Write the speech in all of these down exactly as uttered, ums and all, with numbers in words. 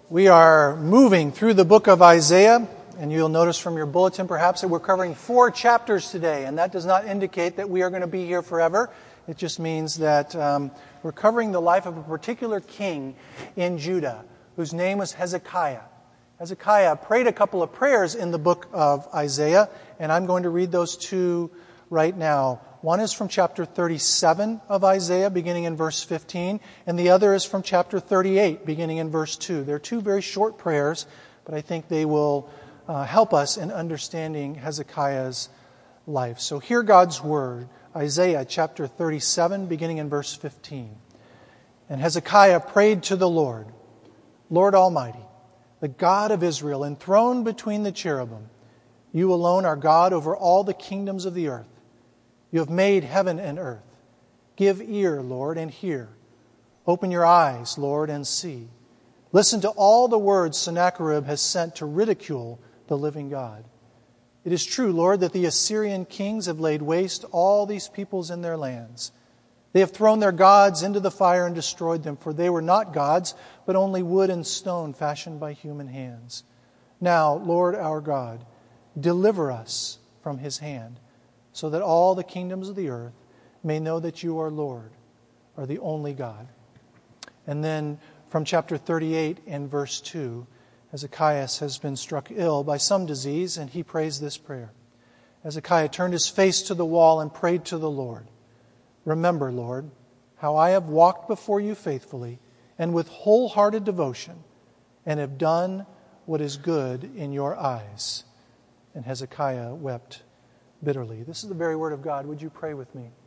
We are moving through the book of Isaiah, and you'll notice from your bulletin perhaps that we're covering four chapters today, and that does not indicate that we are going to be here forever. It just means that um, we're covering the life of a particular king in Judah, whose name was Hezekiah. Hezekiah prayed a couple of prayers in the book of Isaiah, and I'm going to read those two right now. One is from chapter thirty-seven of Isaiah, beginning in verse fifteen, and the other is from chapter thirty-eight, beginning in verse two. They're two very short prayers, but I think they will uh, help us in understanding Hezekiah's life. So hear God's word, Isaiah chapter thirty-seven, beginning in verse fifteen. And Hezekiah prayed to the Lord, Lord Almighty, the God of Israel, enthroned between the cherubim. You alone are God over all the kingdoms of the earth. You have made heaven and earth. Give ear, Lord, and hear. Open your eyes, Lord, and see. Listen to all the words Sennacherib has sent to ridicule the living God. It is true, Lord, that the Assyrian kings have laid waste all these peoples in their lands. They have thrown their gods into the fire and destroyed them, for they were not gods, but only wood and stone fashioned by human hands. Now, Lord our God, deliver us from his hand, so that all the kingdoms of the earth may know that you are Lord, are the only God. And then from chapter thirty-eight and verse two, Hezekiah has been struck ill by some disease, and he prays this prayer. Hezekiah turned his face to the wall and prayed to the Lord. Remember, Lord, how I have walked before you faithfully and with wholehearted devotion, and have done what is good in your eyes. And Hezekiah wept bitterly. This is the very word of God. Would you pray with me?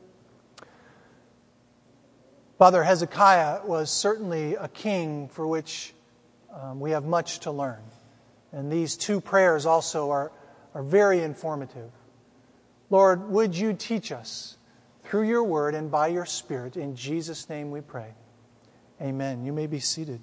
Father, Hezekiah was certainly a king for which um, we have much to learn. And these two prayers also are, are very informative. Lord, would you teach us through your word and by your Spirit? In Jesus' name we pray. Amen. You may be seated.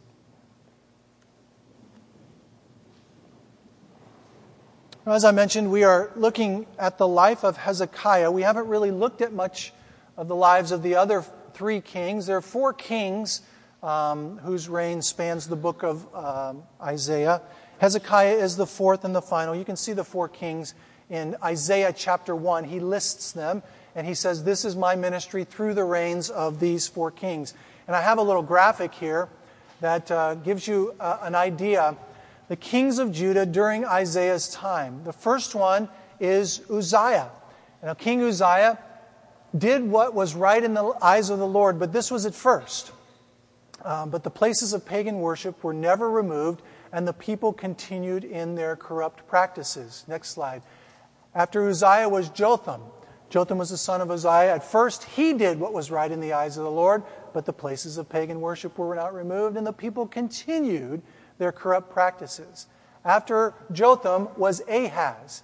As I mentioned, we are looking at the life of Hezekiah. We haven't really looked at much of the lives of the other three kings. There are four kings um, whose reign spans the book of um, Isaiah. Hezekiah is the fourth and the final. You can see the four kings in Isaiah chapter one. He lists them, and he says, this is my ministry through the reigns of these four kings. And I have a little graphic here that uh, gives you uh, an idea. The kings of Judah during Isaiah's time. The first one is Uzziah. Now, King Uzziah did what was right in the eyes of the Lord, but this was at first. Um, but the places of pagan worship were never removed, and the people continued in their corrupt practices. Next slide. After Uzziah was Jotham. Jotham was the son of Uzziah. At first, he did what was right in the eyes of the Lord, but the places of pagan worship were not removed, and the people continued their corrupt practices. After Jotham was Ahaz.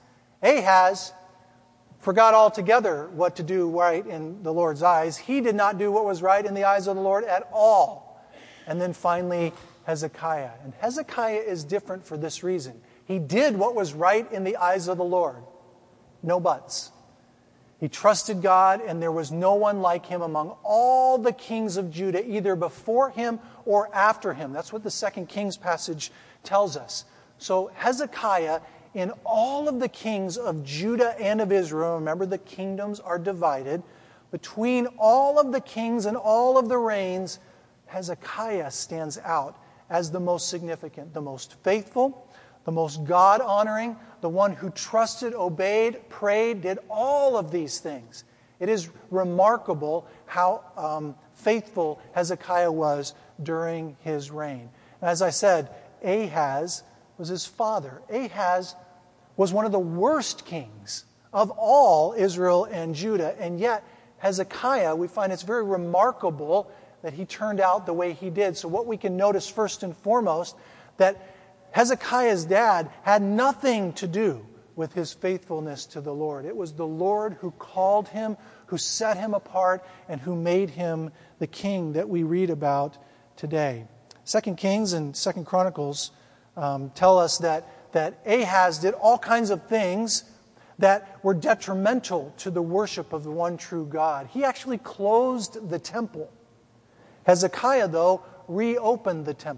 Ahaz forgot altogether what to do right in the Lord's eyes. He did not do what was right in the eyes of the Lord at all. And then finally, Hezekiah. And Hezekiah is different for this reason. He did what was right in the eyes of the Lord. No buts. He trusted God, and there was no one like him among all the kings of Judah, either before him or after him. That's what the Second Kings passage tells us. So Hezekiah, in all of the kings of Judah and of Israel, remember the kingdoms are divided, between all of the kings and all of the reigns, Hezekiah stands out as the most significant, the most faithful, the most God-honoring, the one who trusted, obeyed, prayed, did all of these things. It is remarkable how um, faithful Hezekiah was during his reign. As I said, Ahaz was his father. Ahaz was one of the worst kings of all Israel and Judah. And yet, Hezekiah, we find it's very remarkable that he turned out the way he did. So what we can notice first and foremost, that Hezekiah's dad had nothing to do with his faithfulness to the Lord. It was the Lord who called him, who set him apart, and who made him the king that we read about today. Second Kings and Second Chronicles um, tell us that, that Ahaz did all kinds of things that were detrimental to the worship of the one true God. He actually closed the temple. Hezekiah, though, reopened the temple.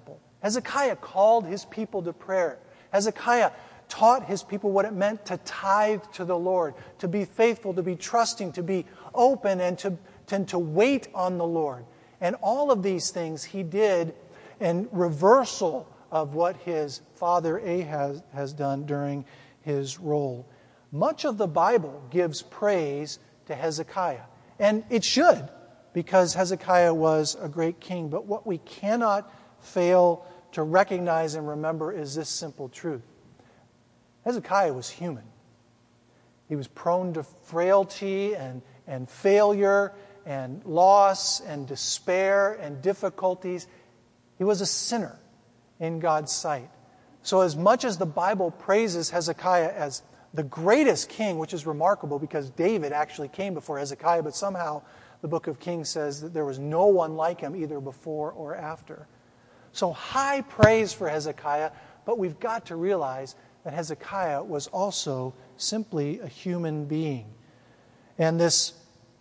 Hezekiah called his people to prayer. Hezekiah taught his people what it meant to tithe to the Lord, to be faithful, to be trusting, to be open, and to, and to wait on the Lord. And all of these things he did in reversal of what his father Ahaz has done during his role. Much of the Bible gives praise to Hezekiah. And it should, because Hezekiah was a great king. But what we cannot fail to recognize and remember is this simple truth. Hezekiah was human. He was prone to frailty and, and failure and loss and despair and difficulties. He was a sinner in God's sight. So as much as the Bible praises Hezekiah as the greatest king, which is remarkable because David actually came before Hezekiah, but somehow the book of Kings says that there was no one like him either before or after. So high praise for Hezekiah, but we've got to realize that Hezekiah was also simply a human being. And this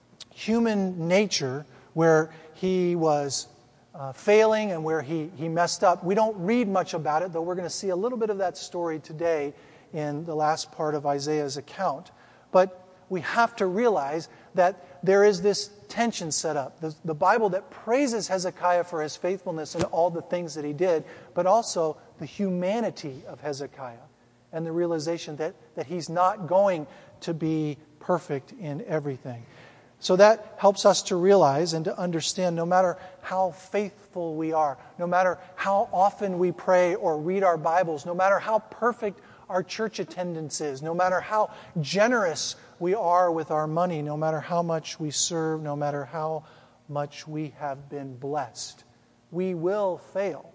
human nature where he was uh, failing and where he, he messed up, we don't read much about it, though we're going to see a little bit of that story today in the last part of Isaiah's account. But we have to realize that there is this tension set up. The, the Bible that praises Hezekiah for his faithfulness and all the things that he did, but also the humanity of Hezekiah and the realization that, that he's not going to be perfect in everything. So that helps us to realize and to understand no matter how faithful we are, no matter how often we pray or read our Bibles, no matter how perfect our church attendance is, no matter how generous we are with our money, no matter how much we serve, no matter how much we have been blessed, we will fail.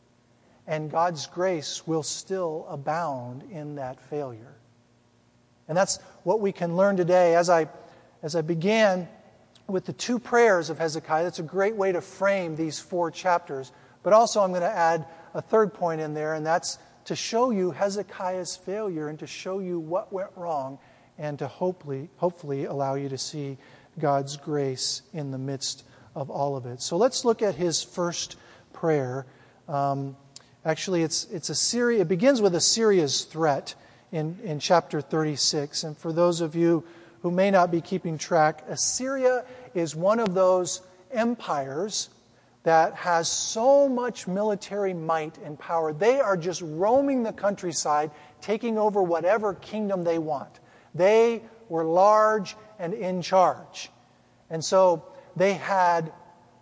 And God's grace will still abound in that failure. And that's what we can learn today. As I, as I began with the two prayers of Hezekiah, that's a great way to frame these four chapters. But also I'm going to add a third point in there, and that's to show you Hezekiah's failure and to show you what went wrong and to hopefully, hopefully allow you to see God's grace in the midst of all of it. So let's look at his first prayer. Um, actually, it's it's a Syria. It begins with a serious threat in, in chapter thirty-six. And for those of you who may not be keeping track, Assyria is one of those empires that has so much military might and power. They are just roaming the countryside, taking over whatever kingdom they want. They were large and in charge. And so they had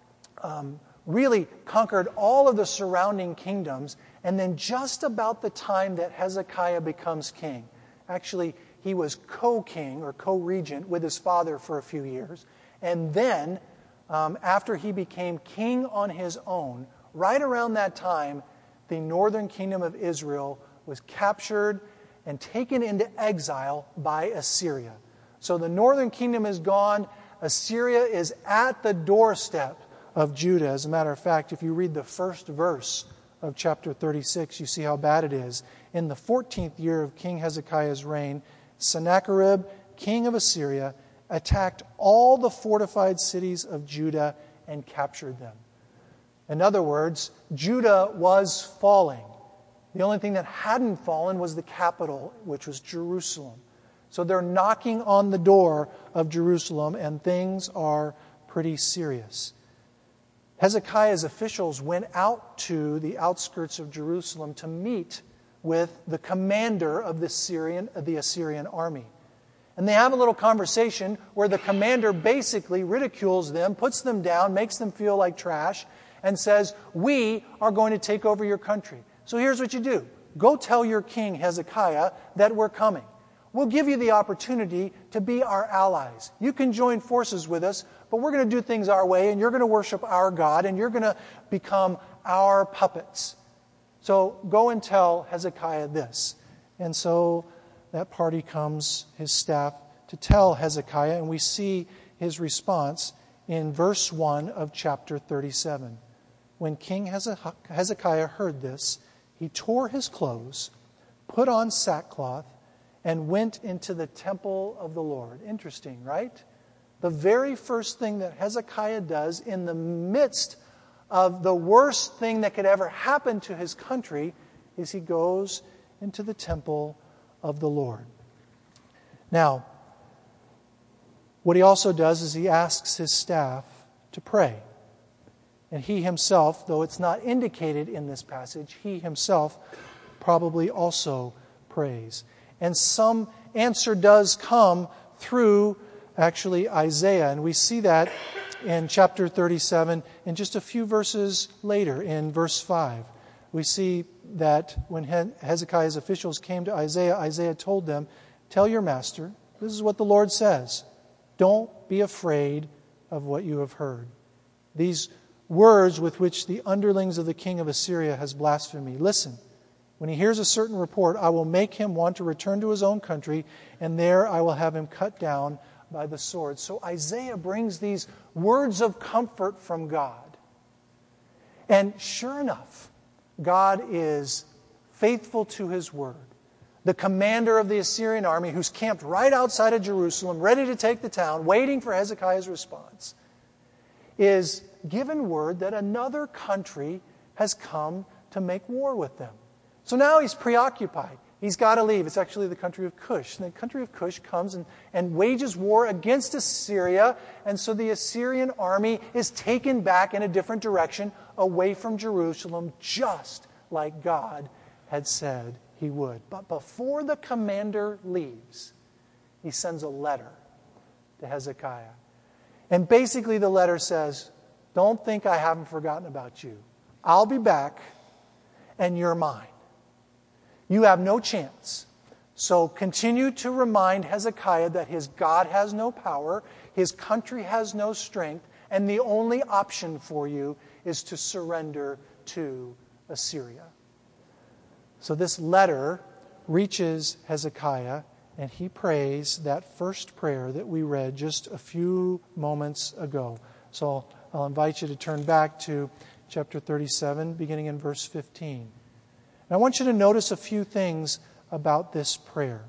um, really conquered all of the surrounding kingdoms. And then just about the time that Hezekiah becomes king, actually he was co-king or co-regent with his father for a few years. And then Um, after he became king on his own, right around that time, the northern kingdom of Israel was captured and taken into exile by Assyria. So the northern kingdom is gone. Assyria is at the doorstep of Judah. As a matter of fact, if you read the first verse of chapter thirty-six, you see how bad it is. In the fourteenth year of King Hezekiah's reign, Sennacherib, king of Assyria, attacked all the fortified cities of Judah and captured them. In other words, Judah was falling. The only thing that hadn't fallen was the capital, which was Jerusalem. So they're knocking on the door of Jerusalem, and things are pretty serious. Hezekiah's officials went out to the outskirts of Jerusalem to meet with the commander of the Syrian, of the Assyrian army. And they have a little conversation where the commander basically ridicules them, puts them down, makes them feel like trash, and says, "We are going to take over your country. So here's what you do. Go tell your king Hezekiah that we're coming. We'll give you the opportunity to be our allies. You can join forces with us, but we're going to do things our way, and you're going to worship our God, and you're going to become our puppets. So go and tell Hezekiah this." And so that party comes, his staff, to tell Hezekiah, and we see his response in verse one of chapter thirty-seven. When King Hezekiah heard this, he tore his clothes, put on sackcloth, and went into the temple of the Lord. Interesting, right? The very first thing that Hezekiah does in the midst of the worst thing that could ever happen to his country is he goes into the temple of the Lord. Now, what he also does is he asks his staff to pray. And he himself, though it's not indicated in this passage, he himself probably also prays. And some answer does come through actually Isaiah. And we see that in chapter thirty-seven, and just a few verses later in verse five. We see that when Hezekiah's officials came to Isaiah, Isaiah told them, "Tell your master, this is what the Lord says. Don't be afraid of what you have heard. These words with which the underlings of the king of Assyria has blasphemed me. Listen, when he hears a certain report, I will make him want to return to his own country, and there I will have him cut down by the sword." So Isaiah brings these words of comfort from God. And sure enough, God is faithful to his word. The commander of the Assyrian army, who's camped right outside of Jerusalem, ready to take the town, waiting for Hezekiah's response, is given word that another country has come to make war with them. So now he's preoccupied. He's got to leave. It's actually the country of Cush. And the country of Cush comes and, and wages war against Assyria. And so the Assyrian army is taken back in a different direction, away from Jerusalem, just like God had said he would. But before the commander leaves, he sends a letter to Hezekiah. And basically the letter says, "Don't think I haven't forgotten about you. I'll be back, and you're mine. You have no chance. So continue to remind Hezekiah that his God has no power, his country has no strength, and the only option for you is to surrender to Assyria." So this letter reaches Hezekiah, and he prays that first prayer that we read just a few moments ago. So I'll invite you to turn back to chapter thirty-seven, beginning in verse fifteen. And I want you to notice a few things about this prayer.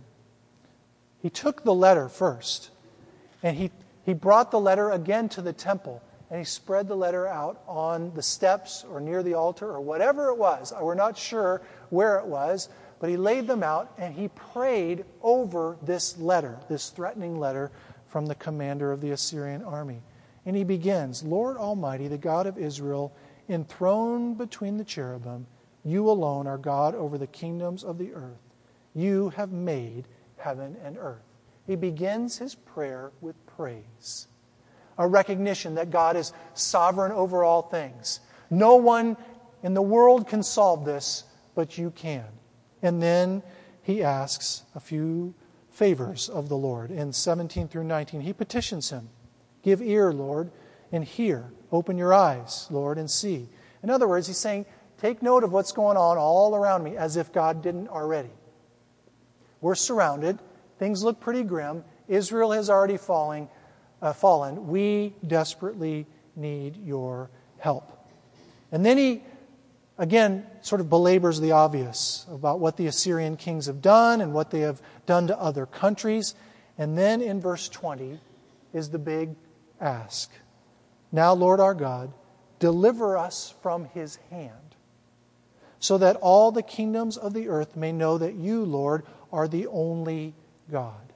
He took the letter first, and he, he brought the letter again to the temple, and he spread the letter out on the steps or near the altar or whatever it was. We're not sure where it was, but he laid them out, and he prayed over this letter, this threatening letter from the commander of the Assyrian army. And he begins, "Lord Almighty, the God of Israel, enthroned between the cherubim, you alone are God over the kingdoms of the earth. You have made heaven and earth." He begins his prayer with praise, a recognition that God is sovereign over all things. No one in the world can solve this, but you can. And then he asks a few favors of the Lord. In seventeen through nineteen, he petitions him. "Give ear, Lord, and hear. Open your eyes, Lord, and see." In other words, he's saying, take note of what's going on all around me, as if God didn't already. We're surrounded. Things look pretty grim. Israel has already falling, uh, fallen. We desperately need your help. And then he, again, sort of belabors the obvious about what the Assyrian kings have done and what they have done to other countries. And then in verse twenty is the big ask. "Now, Lord our God, deliver us from his hand, so that all the kingdoms of the earth may know that you, Lord, are the only God."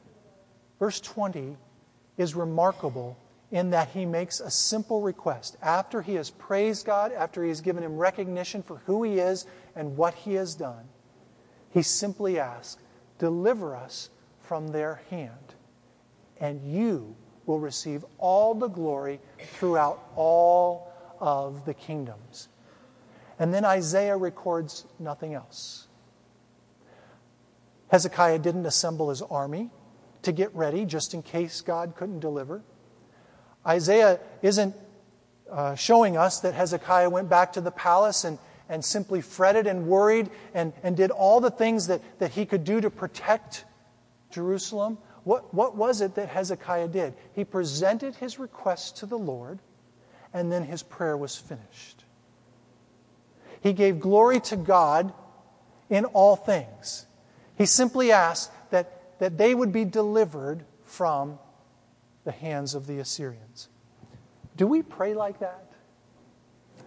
Verse twenty is remarkable in that he makes a simple request. After he has praised God, after he has given him recognition for who he is and what he has done, he simply asks, "Deliver us from their hand, and you will receive all the glory throughout all of the kingdoms." And then Isaiah records nothing else. Hezekiah didn't assemble his army to get ready just in case God couldn't deliver. Isaiah isn't uh, showing us that Hezekiah went back to the palace and, and simply fretted and worried and, and did all the things that, that he could do to protect Jerusalem. What, what was it that Hezekiah did? He presented his request to the Lord, and then his prayer was finished. He gave glory to God in all things. He simply asked that, that they would be delivered from the hands of the Assyrians. Do we pray like that?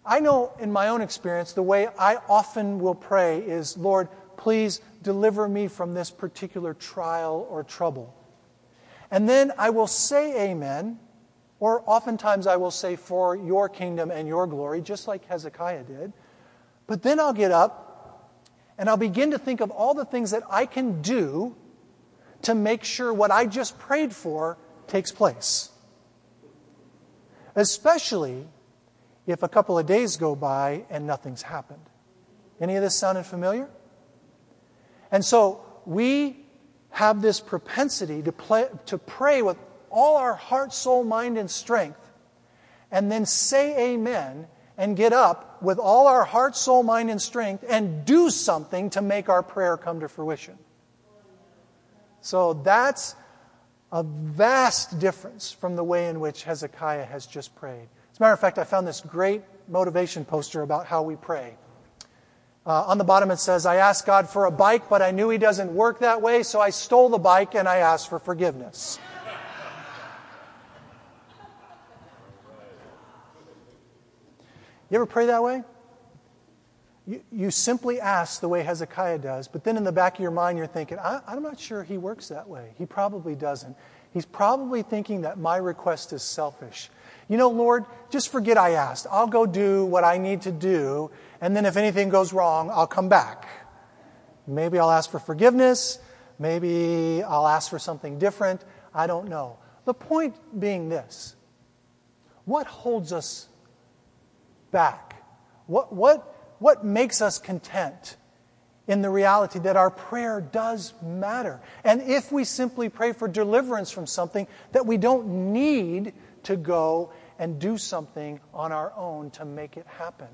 I know in my own experience, the way I often will pray is, Lord, please deliver me from this particular trial or trouble. And then I will say amen, or oftentimes I will say for your kingdom and your glory, just like Hezekiah did. But then I'll get up and I'll begin to think of all the things that I can do to make sure what I just prayed for takes place. Especially if a couple of days go by and nothing's happened. Any of this sounding familiar? And so we have this propensity to play, to pray with all our heart, soul, mind, and strength, and then say amen and get up with all our heart, soul, mind, and strength and do something to make our prayer come to fruition. So that's a vast difference from the way in which Hezekiah has just prayed. As a matter of fact, I found this great motivation poster about how we pray. Uh, on the bottom it says, I asked God for a bike, but I knew He doesn't work that way, so I stole the bike and I asked for forgiveness. You ever pray that way? You, you simply ask the way Hezekiah does, but then in the back of your mind you're thinking, I, I'm not sure He works that way. He probably doesn't. He's probably thinking that my request is selfish. You know, Lord, just forget I asked. I'll go do what I need to do, and then if anything goes wrong, I'll come back. Maybe I'll ask for forgiveness. Maybe I'll ask for something different. I don't know. The point being this. What holds us back? What, what, what makes us content in the reality that our prayer does matter? And if we simply pray for deliverance from something, that we don't need to go and do something on our own to make it happen.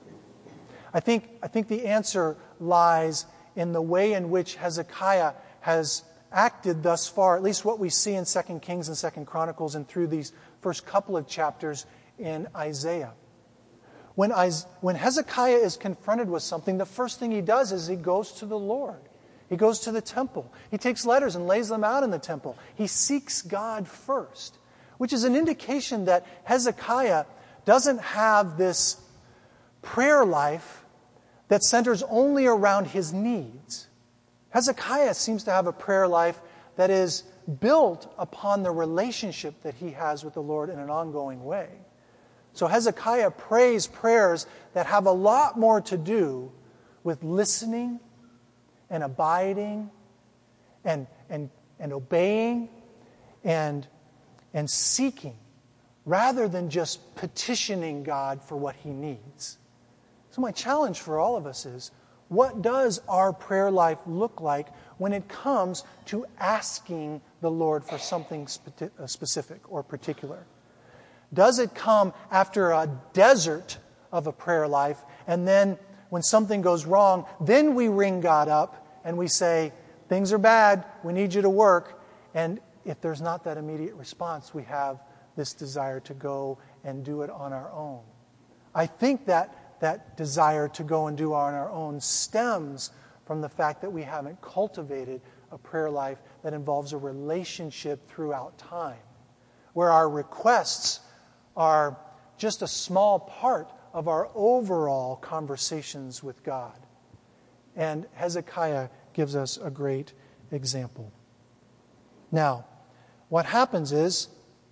I think, I think the answer lies in the way in which Hezekiah has acted thus far, at least what we see in Second Kings and Second Chronicles and through these first couple of chapters in Isaiah. When, when Hezekiah is confronted with something, the first thing he does is he goes to the Lord. He goes to the temple. He takes letters and lays them out in the temple. He seeks God first, which is an indication that Hezekiah doesn't have this prayer life that centers only around his needs. Hezekiah seems to have a prayer life that is built upon the relationship that he has with the Lord in an ongoing way. So Hezekiah prays prayers that have a lot more to do with listening and abiding and, and, and obeying and, and seeking, rather than just petitioning God for what he needs. So my challenge for all of us is, what does our prayer life look like when it comes to asking the Lord for something spe- specific or particular? Does it come after a desert of a prayer life, and then when something goes wrong, then we ring God up and we say, things are bad, we need you to work. And if there's not that immediate response, we have this desire to go and do it on our own. I think that that desire to go and do it on our own stems from the fact that we haven't cultivated a prayer life that involves a relationship throughout time, where our requests are just a small part of our overall conversations with God. And Hezekiah gives us a great example. Now, what happens is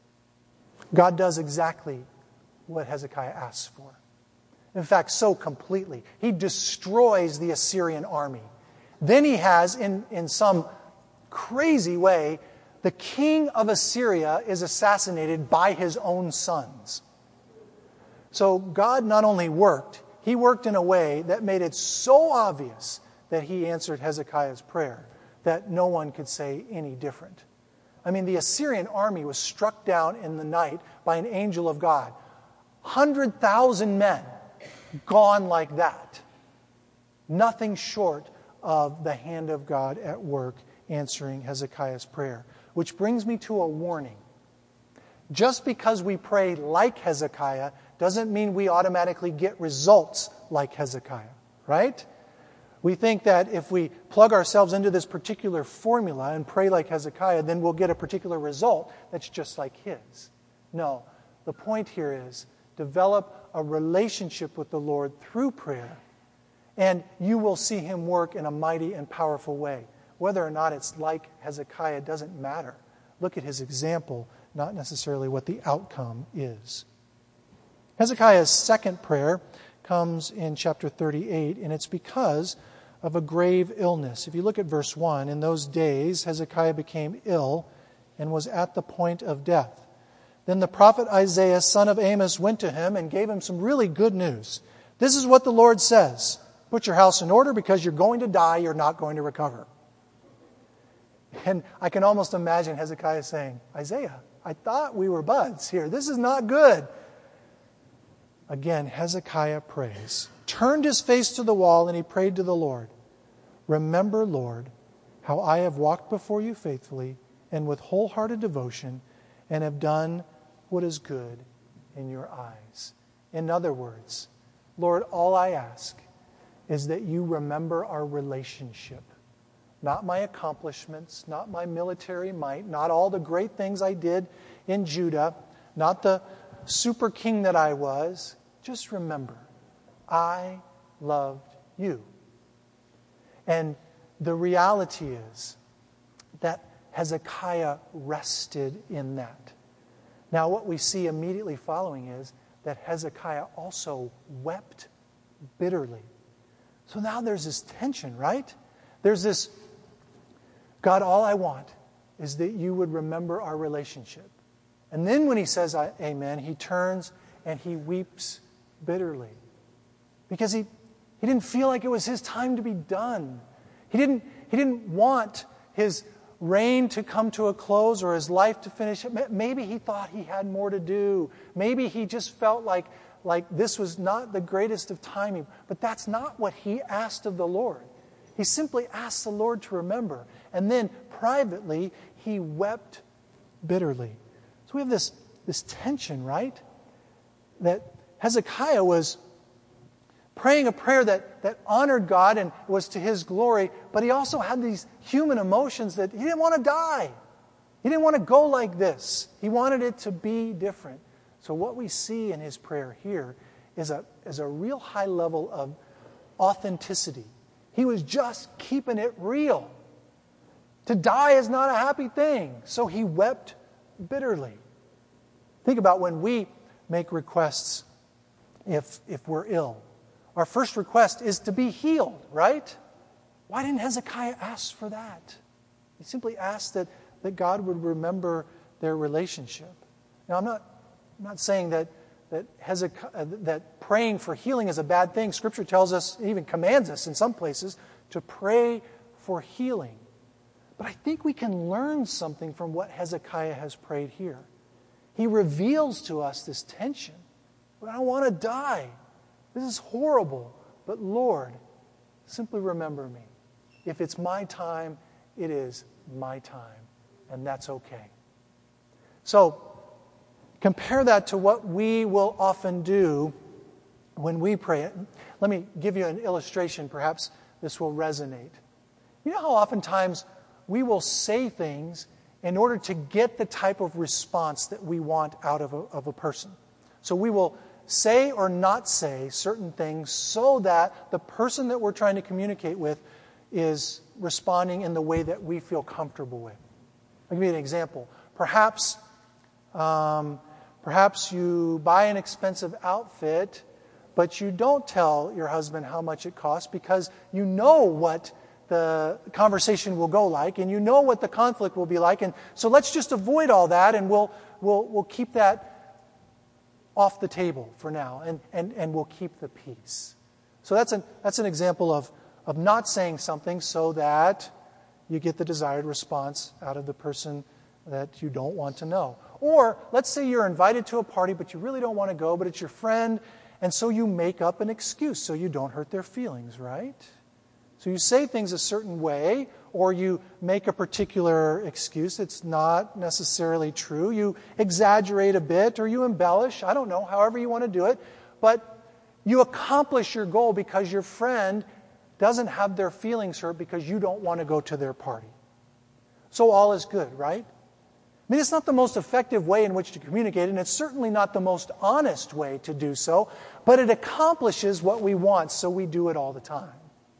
God does exactly what Hezekiah asks for. In fact, so completely. He destroys the Assyrian army. Then he has, in, in some crazy way, the king of Assyria is assassinated by his own sons. So God not only worked, he worked in a way that made it so obvious that he answered Hezekiah's prayer that no one could say any different. I mean, the Assyrian army was struck down in the night by an angel of God. one hundred thousand men gone like that. Nothing short of the hand of God at work answering Hezekiah's prayer. Which brings me to a warning. Just because we pray like Hezekiah doesn't mean we automatically get results like Hezekiah, right? We think that if we plug ourselves into this particular formula and pray like Hezekiah, then we'll get a particular result that's just like his. No, the point here is Develop a relationship with the Lord through prayer, and you will see Him work in a mighty and powerful way. Whether or not it's like Hezekiah doesn't matter. Look at his example, not necessarily what the outcome is. Hezekiah's second prayer comes in chapter thirty-eight, and it's because of a grave illness. If you look at verse one, in those days Hezekiah became ill and was at the point of death. Then the prophet Isaiah, son of Amos, went to him and gave him some really good news. This is what the Lord says. Put your house in order because you're going to die, you're not going to recover. And I can almost imagine Hezekiah saying, Isaiah, I thought we were buds here. This is not good. Again, Hezekiah prays, turned his face to the wall, and he prayed to the Lord. Remember, Lord, how I have walked before you faithfully and with wholehearted devotion and have done what is good in your eyes. In other words, Lord, all I ask is that you remember our relationship. Not my accomplishments, not my military might, not all the great things I did in Judah, not the super king that I was. Just remember, I loved you. And the reality is that Hezekiah rested in that. Now, what we see immediately following is that Hezekiah also wept bitterly. So now there's this tension, right? There's this, God, all I want is that you would remember our relationship. And then when he says amen, he turns and he weeps bitterly. Because he, he didn't feel like it was his time to be done. He didn't, he didn't want his reign to come to a close or his life to finish. Maybe he thought he had more to do. Maybe he just felt like, like this was not the greatest of timing. But that's not what he asked of the Lord. He simply asked the Lord to remember. And then privately, he wept bitterly. So we have this, this tension, right? That Hezekiah was praying a prayer that, that honored God and was to His glory, but he also had these human emotions that he didn't want to die. He didn't want to go like this. He wanted it to be different. So what we see in his prayer here is a, is a real high level of authenticity. He was just keeping it real. To die is not a happy thing. So he wept bitterly. Think about when we make requests if, if we're ill. Our first request is to be healed, right? Why didn't Hezekiah ask for that? He simply asked that, that God would remember their relationship. Now, I'm not, I'm not saying that, that, Hezekiah, that praying for healing is a bad thing. Scripture tells us, even commands us in some places, to pray for healing. But I think we can learn something from what Hezekiah has prayed here. He reveals to us this tension. But I don't want to die. This is horrible. But Lord, simply remember me. If it's my time, it is my time. And that's okay. So, compare that to what we will often do when we pray. Let me give you an illustration. Perhaps this will resonate. You know how oftentimes we will say things in order to get the type of response that we want out of a, of a person. So we will say or not say certain things so that the person that we're trying to communicate with is responding in the way that we feel comfortable with. I'll give you an example. Perhaps, um, perhaps you buy an expensive outfit, but you don't tell your husband how much it costs because you know what the conversation will go like, and you know what the conflict will be like, and so let's just avoid all that, and we'll we'll we'll keep that off the table for now, and, and, and we'll keep the peace. So that's an that's an example of, of not saying something so that you get the desired response out of the person that you don't want to know. Or let's say you're invited to a party, but you really don't want to go, but it's your friend, and so you make up an excuse so you don't hurt their feelings, right? So you say things a certain way, or you make a particular excuse that's not necessarily true. You exaggerate a bit, or you embellish. I don't know, however you want to do it. But you accomplish your goal because your friend doesn't have their feelings hurt because you don't want to go to their party. So all is good, right? I mean, it's not the most effective way in which to communicate, and it's certainly not the most honest way to do so, but it accomplishes what we want, so we do it all the time.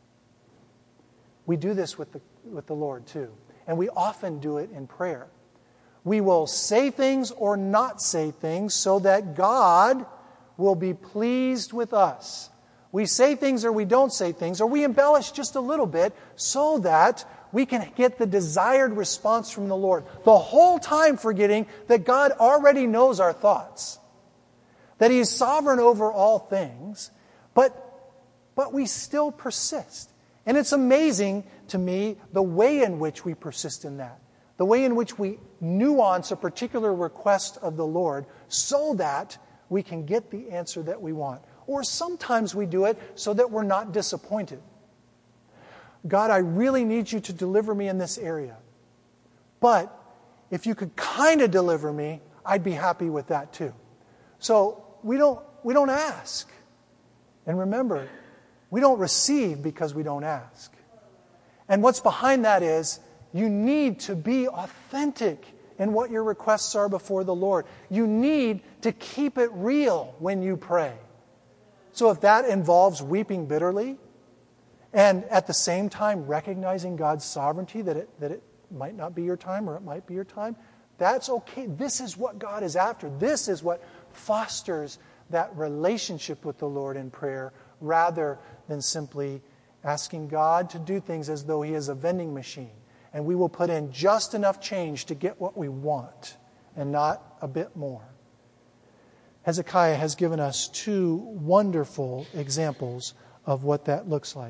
We do this with the, with the Lord too, and we often do it in prayer. We will say things or not say things so that God will be pleased with us. We say things or we don't say things, or we embellish just a little bit so that we can get the desired response from the Lord. The whole time forgetting that God already knows our thoughts, that He is sovereign over all things, but, but we still persist. And it's amazing to me the way in which we persist in that, the way in which we nuance a particular request of the Lord so that we can get the answer that we want. Or sometimes we do it so that we're not disappointed. God, I really need you to deliver me in this area. But if you could kind of deliver me, I'd be happy with that too. So we don't, we don't ask. And remember, we don't receive because we don't ask. And what's behind that is you need to be authentic in what your requests are before the Lord. You need to keep it real when you pray. So if that involves weeping bitterly, and at the same time recognizing God's sovereignty, that it, that it might not be your time or it might be your time, that's okay. This is what God is after. This is what fosters that relationship with the Lord in prayer, rather than simply asking God to do things as though He is a vending machine. And we will put in just enough change to get what we want and not a bit more. Hezekiah has given us two wonderful examples of what that looks like.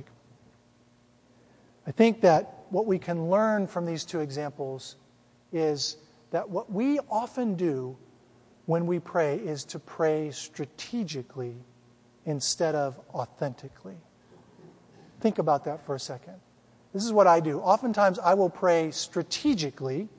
I think that what we can learn from these two examples is that what we often do when we pray is to pray strategically instead of authentically. Think about that for a second. This is what I do. Oftentimes I will pray strategically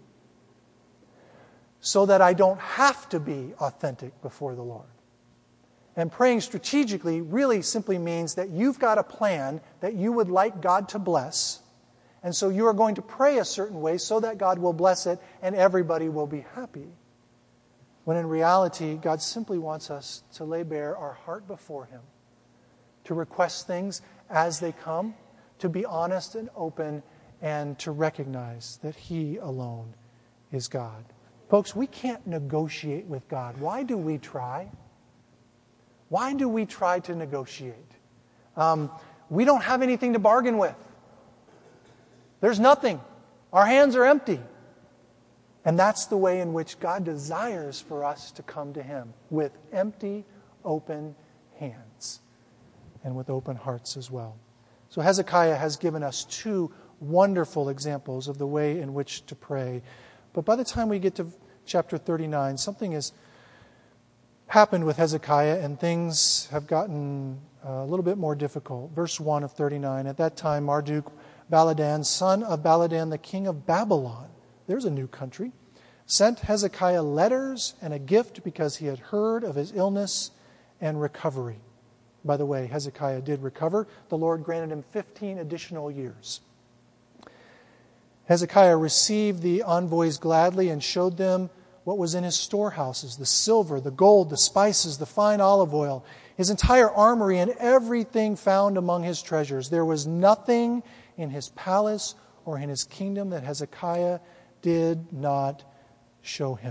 so that I don't have to be authentic before the Lord. And praying strategically really simply means that you've got a plan that you would like God to bless. And so you are going to pray a certain way so that God will bless it and everybody will be happy. When in reality, God simply wants us to lay bare our heart before Him, to request things as they come, to be honest and open, and to recognize that He alone is God. Folks, we can't negotiate with God. Why do we try? Why do we try to negotiate? Um, we don't have anything to bargain with. There's nothing. Our hands are empty. And that's the way in which God desires for us to come to Him, with empty, open hands and with open hearts as well. So Hezekiah has given us two wonderful examples of the way in which to pray. But by the time we get to chapter thirty-nine, something has happened with Hezekiah and things have gotten a little bit more difficult. Verse one of thirty-nine, at that time Marduk Baladan, son of Baladan, the king of Babylon, there's a new country, sent Hezekiah letters and a gift because he had heard of his illness and recovery. By the way, Hezekiah did recover. The Lord granted him fifteen additional years. Hezekiah received the envoys gladly and showed them what was in his storehouses, the silver, the gold, the spices, the fine olive oil, his entire armory, and everything found among his treasures. There was nothing in his palace or in his kingdom that Hezekiah did not show him.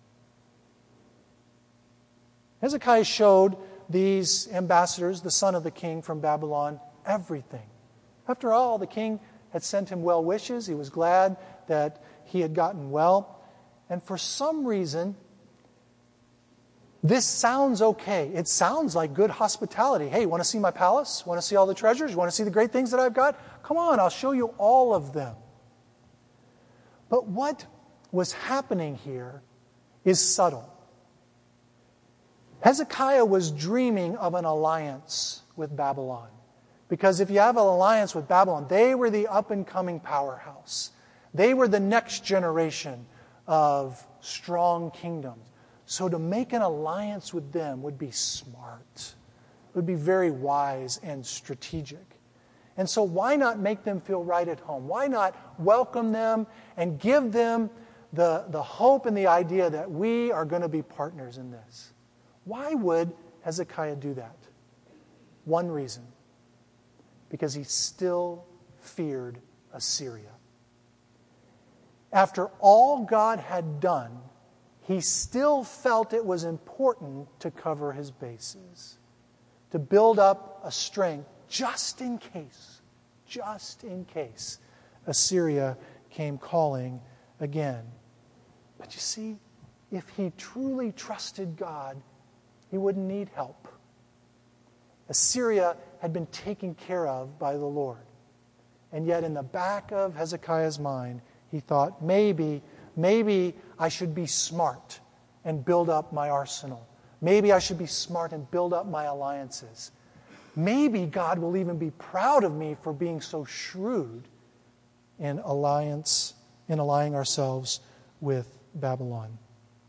Hezekiah showed these ambassadors, the son of the king from Babylon, everything. After all, the king had sent him well wishes. He was glad that he had gotten well. And for some reason, this sounds okay. It sounds like good hospitality. Hey, want to see my palace? Want to see all the treasures? Want to see the great things that I've got? Come on, I'll show you all of them. But what was happening here is subtle. Hezekiah was dreaming of an alliance with Babylon. Because if you have an alliance with Babylon, they were the up-and-coming powerhouse. They were the next generation of strong kingdoms. So to make an alliance with them would be smart. It would be very wise and strategic. And so why not make them feel right at home? Why not welcome them and give them the, the hope and the idea that we are going to be partners in this. Why would Hezekiah do that? One reason. Because he still feared Assyria. After all God had done, he still felt it was important to cover his bases, to build up a strength just in case, just in case Assyria came calling again. But you see, if he truly trusted God, he wouldn't need help. Assyria had been taken care of by the Lord. And yet in the back of Hezekiah's mind, he thought, maybe, maybe I should be smart and build up my arsenal. Maybe I should be smart and build up my alliances. Maybe God will even be proud of me for being so shrewd in alliance, in allying ourselves with Babylon.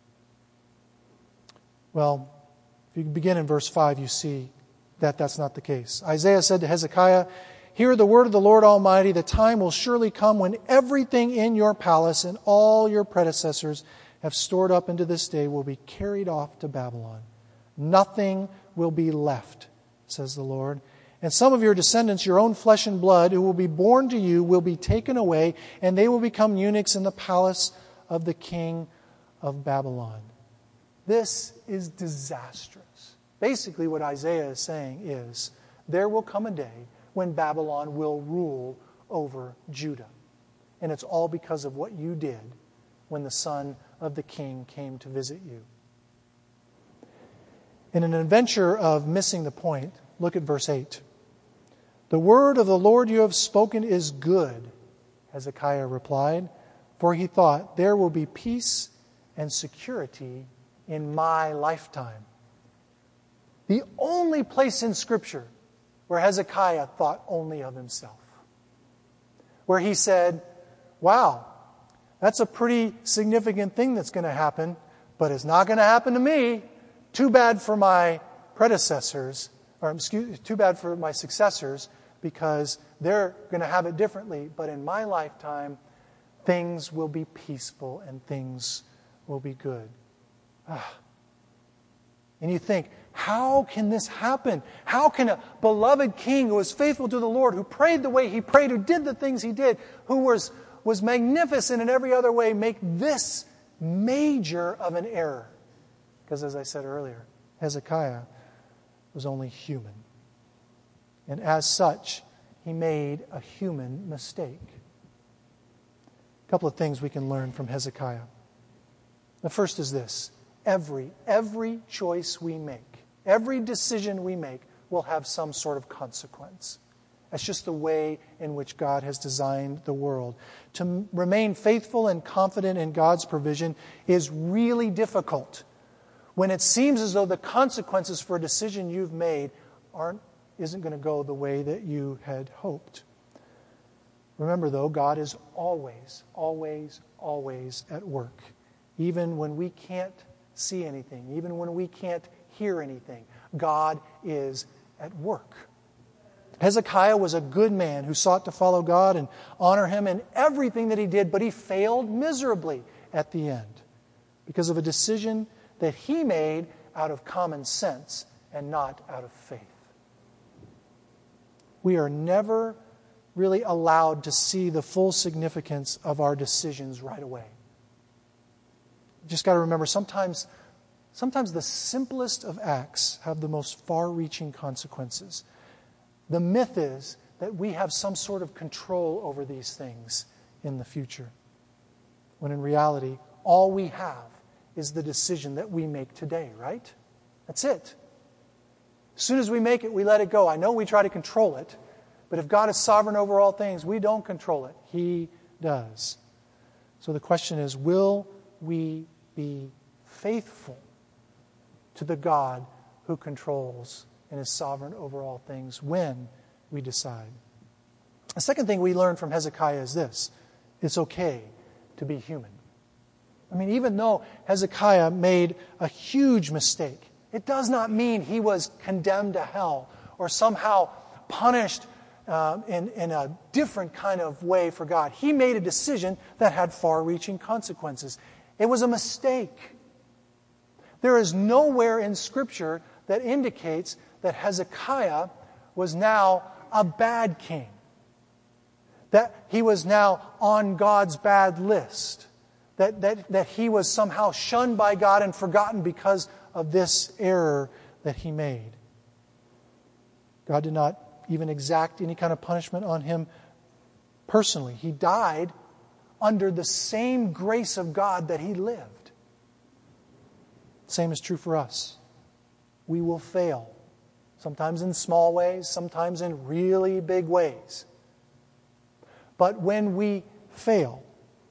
Well, if you begin in verse five, you see that that's not the case. Isaiah said to Hezekiah, "Hear the word of the Lord Almighty. The time will surely come when everything in your palace and all your predecessors have stored up into this day will be carried off to Babylon. Nothing will be left, says the Lord. And some of your descendants, your own flesh and blood, who will be born to you, will be taken away, and they will become eunuchs in the palace of the king of Babylon." This is disastrous. Basically, what Isaiah is saying is, there will come a day when Babylon will rule over Judah. And it's all because of what you did when the son of the king came to visit you. In an adventure of missing the point, look at verse eight. "The word of the Lord you have spoken is good," Hezekiah replied, for he thought, "There will be peace and security in my lifetime." The only place in Scripture where Hezekiah thought only of himself. Where he said, wow, that's a pretty significant thing that's going to happen, but it's not going to happen to me. Too bad for my predecessors, or excuse, too bad for my successors, because they're going to have it differently. But in my lifetime, things will be peaceful and things will be good. Ah. And you think, how can this happen? How can a beloved king who was faithful to the Lord, who prayed the way he prayed, who did the things he did, who was, was magnificent in every other way, make this major of an error? Because as I said earlier, Hezekiah was only human. And as such, he made a human mistake. A couple of things we can learn from Hezekiah. The first is this. Every, every choice we make, every decision we make will have some sort of consequence. That's just the way in which God has designed the world. To remain faithful and confident in God's provision is really difficult when it seems as though the consequences for a decision you've made aren't, isn't going to go the way that you had hoped. Remember, though, God is always, always, always at work. Even when we can't see anything, even when we can't hear anything, God is at work. Hezekiah was a good man who sought to follow God and honor Him in everything that he did, but he failed miserably at the end because of a decision that he made out of common sense and not out of faith. We are never really allowed to see the full significance of our decisions right away. You just got to remember, sometimes, sometimes the simplest of acts have the most far-reaching consequences. The myth is that we have some sort of control over these things in the future, when in reality, all we have is the decision that we make today, right? That's it. As soon as we make it, we let it go. I know we try to control it, but if God is sovereign over all things, we don't control it. He does. So the question is, will we be faithful to the God who controls and is sovereign over all things when we decide? The second thing we learn from Hezekiah is this. It's okay to be human. I mean, even though Hezekiah made a huge mistake, it does not mean he was condemned to hell or somehow punished um, in, in a different kind of way for God. He made a decision that had far-reaching consequences. It was a mistake. There is nowhere in Scripture that indicates that Hezekiah was now a bad king, that he was now on God's bad list, that, that, that he was somehow shunned by God and forgotten because of this error that he made. God did not even exact any kind of punishment on him personally. He died under the same grace of God that he lived. Same is true for us. We will fail. Sometimes in small ways, sometimes in really big ways. But when we fail,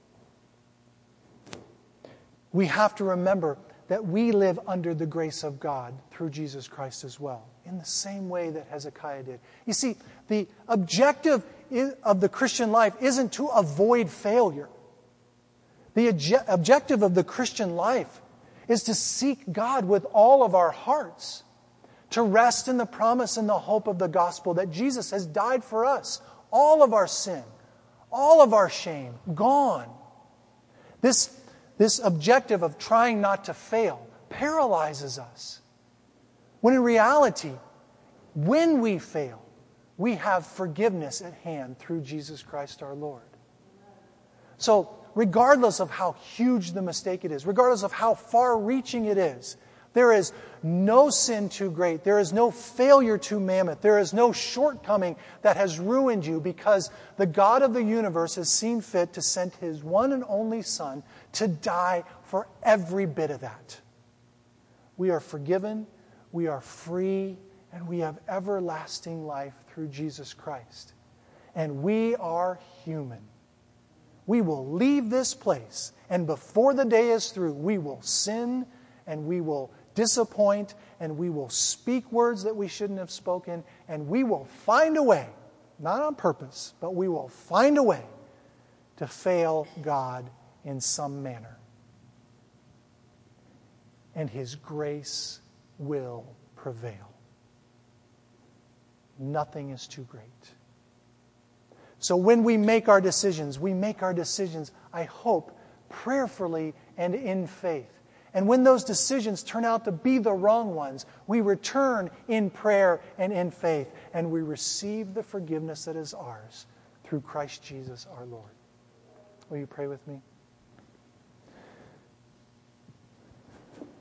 we have to remember that we live under the grace of God through Jesus Christ as well, in the same way that Hezekiah did. You see, the objective of the Christian life isn't to avoid failure. The obje- objective of the Christian life is to seek God with all of our hearts, to rest in the promise and the hope of the gospel that Jesus has died for us. All of our sin, all of our shame, gone. This, this objective of trying not to fail paralyzes us. When in reality, when we fail, we have forgiveness at hand through Jesus Christ our Lord. So, regardless of how huge the mistake it is, regardless of how far-reaching it is, there is no sin too great. There is no failure too mammoth. There is no shortcoming that has ruined you, because the God of the universe has seen fit to send His one and only Son to die for every bit of that. We are forgiven, we are free, and we have everlasting life through Jesus Christ. And we are human. We will leave this place, and before the day is through, we will sin, and we will disappoint, and we will speak words that we shouldn't have spoken, and we will find a way, not on purpose, but we will find a way to fail God in some manner. And His grace will prevail. Nothing is too great. So when we make our decisions, we make our decisions, I hope, prayerfully and in faith. And when those decisions turn out to be the wrong ones, we return in prayer and in faith, and we receive the forgiveness that is ours through Christ Jesus our Lord. Will you pray with me?